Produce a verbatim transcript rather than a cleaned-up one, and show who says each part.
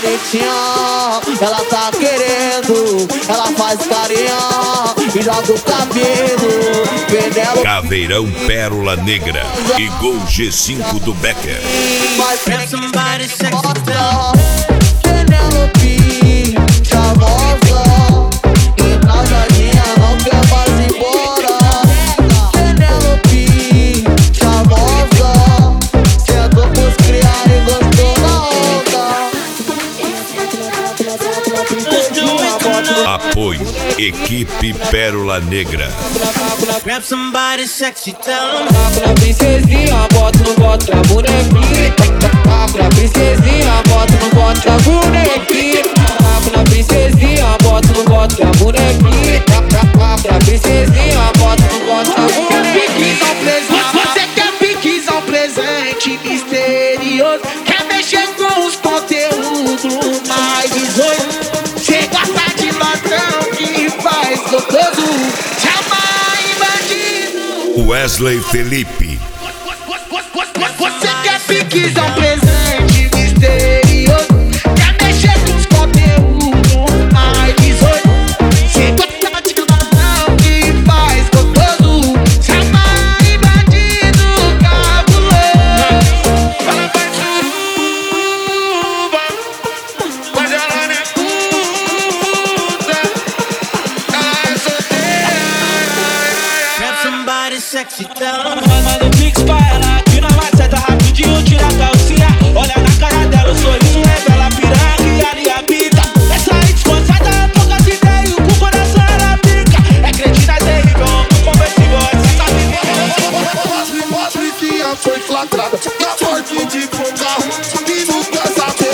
Speaker 1: bonitinha, ela tá querendo, ela faz carinha e joga o cabelo. Penelope,
Speaker 2: Caveirão Pérola Negra e Gol G cinco do Becker.
Speaker 1: Penelope, chavosa, encasadinha, não quer mais ir embora. Penelope, chavosa, sentou pros criar e gostou da onda.
Speaker 2: Apoio Equipe Pérola Negra.
Speaker 3: Grab somebody sexy, tell them.
Speaker 1: Pra princesinha, bota no bota pra bonequinha. Pra princesinha, bota no bota pra bonequinha. Pra princesinha, bota no bota pra bonequinha. Pra princesinha, bota no bota pra bonequinha.
Speaker 4: Você quer piquezão presente misterioso, quer mexer com os conteúdos mais dezoito. Cê gosta de ladrão que faz gostoso, chama em bandido.
Speaker 2: Wesley Felipe.
Speaker 4: Você quer piquezão presente misterioso, quer mexer com os conteúdos mais dezoito. Cê gosta de ladrão que faz gostoso, chama em bandido cabuloso. Ela faz suruba, mas ela não é puta, ela é solteira.
Speaker 3: Grab somebody sexy, tell them.
Speaker 5: Manda o pix pra ela, aqui na maceta rapidinho, tira a calcinha. Olha na cara dela, o sorriso revela a piranha e ali a pica. Essa aí descansada é poucas ideias, com o coração ela pica. É cretina terrível, conversível, essa tá vivendo.
Speaker 4: Patrícia foi flagrada na porta de um carro, subindo com essa